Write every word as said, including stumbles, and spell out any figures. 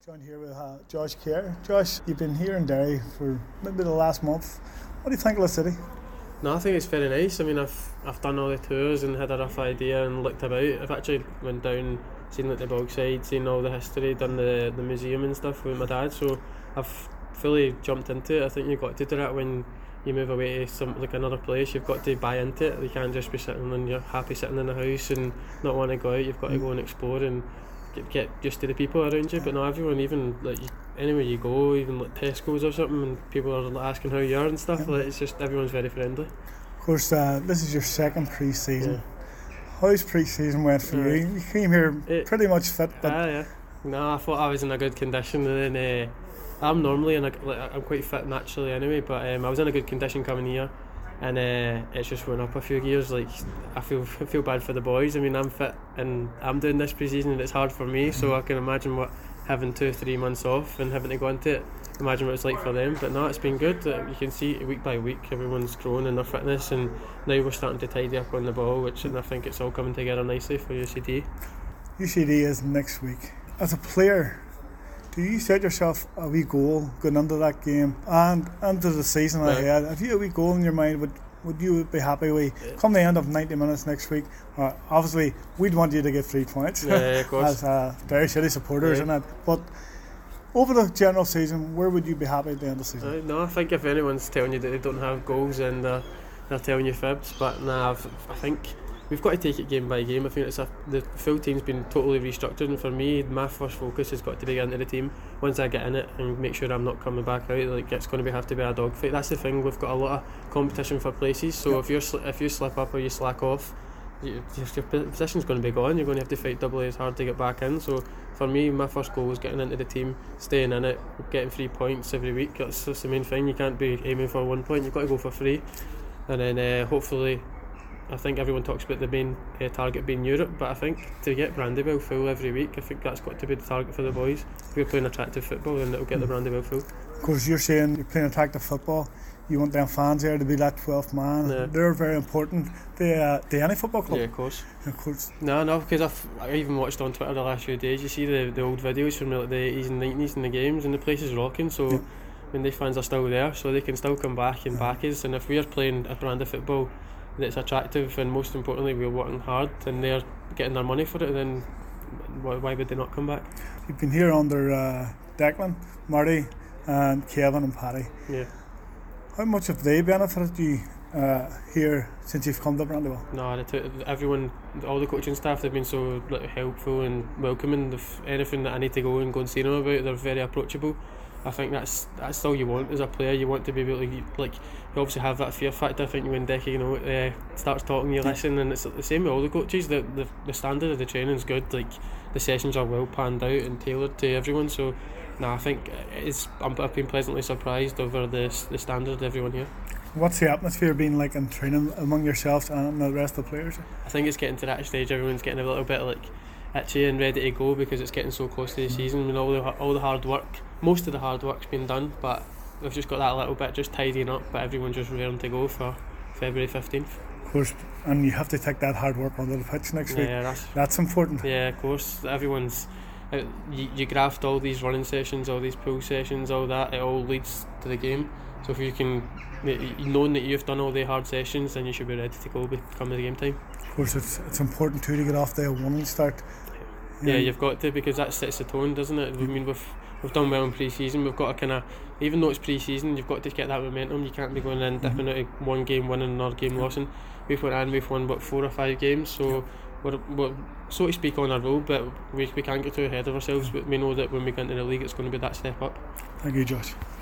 Joined here with uh, Josh Kerr. Josh, you've been here in Derry for maybe the last month. What do you think of the city? No, I think it's very nice. I mean, I've I've done all the tours and had a rough idea and looked about. I've actually went down, seen like the Bogside, seen all the history, done the, the museum and stuff with my dad. So I've fully jumped into it. I think you've got to do that when you move away to some like another place. You've got to buy into it. You can't just be sitting and you're happy sitting in the house and not want to go out. You've got to go and explore and get, get used to the people around you. But no, everyone, even like anywhere you go, even like Tesco's or something, and people are like, asking how you are and stuff. Like, it's just everyone's very friendly. Of course, uh, this is your second pre-season. Yeah. How's pre-season went for Right. you? You came here It- pretty much fit, but Ah, yeah. No, I thought I was in a good condition, and then uh, I'm normally in a, like, I'm quite fit naturally anyway. But um, I was in a good condition coming here, and uh, it's just went up a few gears. Like I feel I feel bad for the boys. I mean, I'm fit and I'm doing this pre-season, and it's hard for me. So I can imagine what having two, three months off and having to go into it. Imagine what it's like for them. But no, it's been good. Uh, you can see week by week everyone's growing in their fitness, and now we're starting to tidy up on the ball, which and I think it's all coming together nicely for U C D. U C D is next week. As a player, do you set yourself a wee goal going into that game and into the season Right. ahead? Have you a wee goal in your mind? Would would you be happy with come the end of ninety minutes next week? Uh, obviously, we'd want you to get three points Yeah, of course. as uh, Derry City supporters, Yeah. and that. But over the general season, where would you be happy at the end of the season? Uh, no, I think if anyone's telling you that they don't have goals, then they're, they're telling you fibs. But nah, I've, I think we've got to take it game by game. I think it's a, the full team's been totally restructured, and for me, my first focus has got to be getting into the team. Once I get in it and make sure I'm not coming back out, like it's going to be have to be a dogfight. That's the thing. We've got a lot of competition for places. So Yep. if you're sli- if you slip up or you slack off, you, your position's going to be gone. You're going to have to fight doubly as hard to get back in. So for me, my first goal was getting into the team, staying in it, getting three points every week. That's, that's the main thing. You can't be aiming for one point. You've got to go for three, and then uh, hopefully, I think everyone talks about the main uh, target being Europe, but I think to get Brandywell full every week, I think that's got to be the target for the boys. If we're playing attractive football, then it'll get the Brandywell full. Of course, you're saying you're playing attractive football. You want them fans there to be that twelfth man. Yeah. They're very important to, uh, to any football club. Yeah, of course. Of course. No, no, because I've I even watched on Twitter the last few days. You see the, the old videos from like the eighties and nineties in the games, and the place is rocking. So, Yeah. I mean, the fans are still there, so they can still come back and back us. And if we're playing a brand of football that's attractive, and most importantly, we're working hard, and they're getting their money for it, then why, why would they not come back? You've been here under uh, Declan, Marty, and Kevin and Paddy. Yeah. How much have they benefited you uh, here since you've come to Brandywell? No, they took, everyone, all the coaching staff, they've been so like, helpful and welcoming. If anything that I need to go and go and see them about, they're very approachable. I think that's that's all you want as a player. You want to be able to, like, you obviously have that fear factor. I think when Decky, you know, uh, starts talking, you listen, and it's the same with all the coaches. The, the the standard of the training is good. Like the sessions are well planned out and tailored to everyone. So, no, I think it's. I'm, I've been pleasantly surprised over the the standard of everyone here. What's the atmosphere been like in training among yourselves and the rest of the players? I think it's getting to that stage. Everyone's getting a little bit like itchy and ready to go because it's getting so close to the season. I mean, all the all the hard work, most of the hard work's been done, but we've just got that little bit just tidying up. But everyone's just raring to go for February fifteenth. Of course, and you have to take that hard work onto the pitch next week. Yeah, that's That's important. yeah, of course. Everyone's uh, you, you graft all these running sessions, all these pull sessions, all that. It all leads to the game. So if you can, you knowing that you've done all the hard sessions, then you should be ready to go come the game time. Of course, it's it's important too to get off the one start. Yeah, you've got to, because that sets the tone, doesn't it? I mean, we've we've done well in pre-season. We've got to kind of, even though it's pre-season, you've got to get that momentum. You can't be going in dipping out of one game, winning another game, losing. We've went in, we've won what four or five games, so we're, we're so to speak on our road, but we we can't get too ahead of ourselves. But we know that when we get into the league, it's going to be that step up. Thank you, Josh.